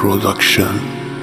پروداکشن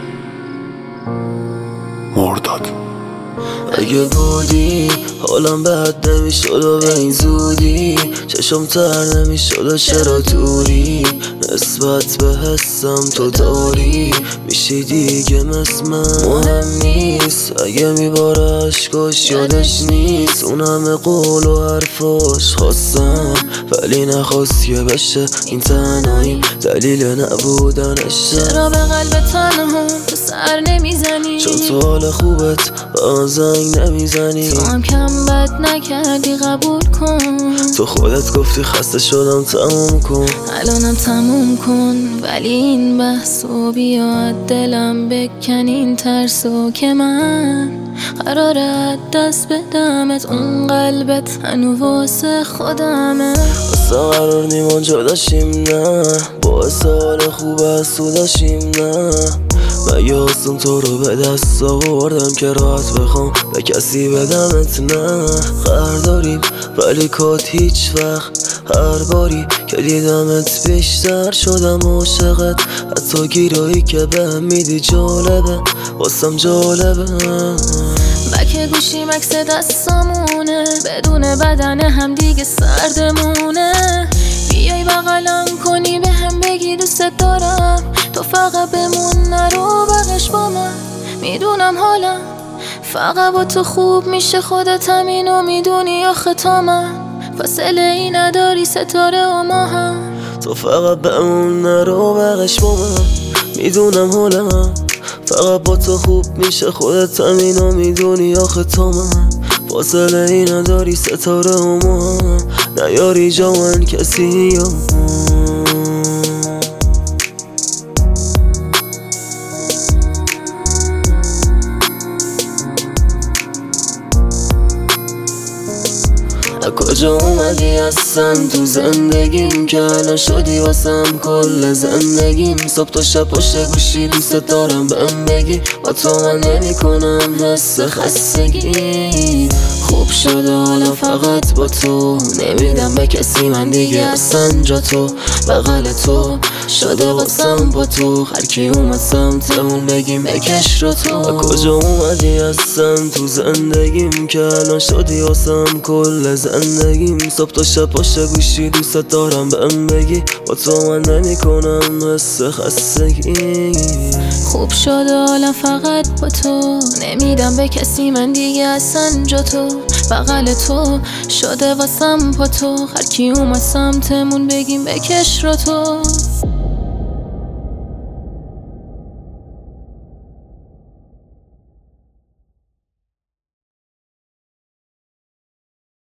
مرداد. اگه بودی حالم بد نمیشد و به این زودی چشم تر نمیشد و چرا دوری نسبت به حسم تو داری میشی دیگه مثل من. مهم نیست اگه میباره عشقاش یادش نیست اون همه قول و حرفاش خواستم ولی نخواست که بشه این تنهاییم دلیل نبودنشه. چرا به قلب تنها تو سر نمیزنی؟ چون تو حال خوبت با زنگ نمیزنی. تو هم کم بد نکردی قبول کن. تو خودت گفتی خسته شدم تموم کن. الانم تموم کن ولی این بحثو بیا دلم بکن این ترسو که من قراره دست بدمت اون قلبت هنو واسه خودمه. واسه قرار نیمان جداشیم نه باعث حال خوب از تو داشیم نه مگه آسون تو رو به دست آوردم که راحت بخوام به کسی بدمت نه. قرار داریم ولی کات هیچ وقت هر باری که دیدمت بیشتر شدم عاشقت. حتی گیرایی که بهم میدی جالبه واسم جالبه. بک گوشی مکس دستامونه بدون بدن هم دیگه سردمونه. بیای بغلم کنی به هم بگی دوست دارم تو فقط بمون نرو بقیش با من. میدونم حالم فقط با تو خوب میشه خودت همینو میدونی آخه تا من فاصله ای نداری ستاره و ما هم. تو فقط بمون نرو بقیش با من. میدونم حالم فقط با تو خوب میشه خودت همینو میدونی آخه تا من فاصله ای نداری ستاره و ما هم نیاری جا من کسی یا کجا اومدی اصلا تو زندگیم که الان شدی واسم کل زندگیم. صبح تا شب پشت گوشی دوست دارم بهم بگی با تو من نمی کنم حس خستگی. خوب شده حالا فقط با تو نمیدم به کسی من دیگه اصلا جا تو بغل تو شده واسم با تو هرکی اومد سمتمون بگیم بکش رو تو. کجا اومدی اصلا تو زندگیم که الان شدی واسم کل زندگیم. صبح تا شب پشت گوشی دوست دارم بهم بگی با تو من نمی کنم حس خستگی. خوب شده حالا فقط با تو نمیدم به کسی من دیگه اصلا جا تو بغل تو شده واسم با تو هرکی اومد سمتمون بگیم بکش رو تو.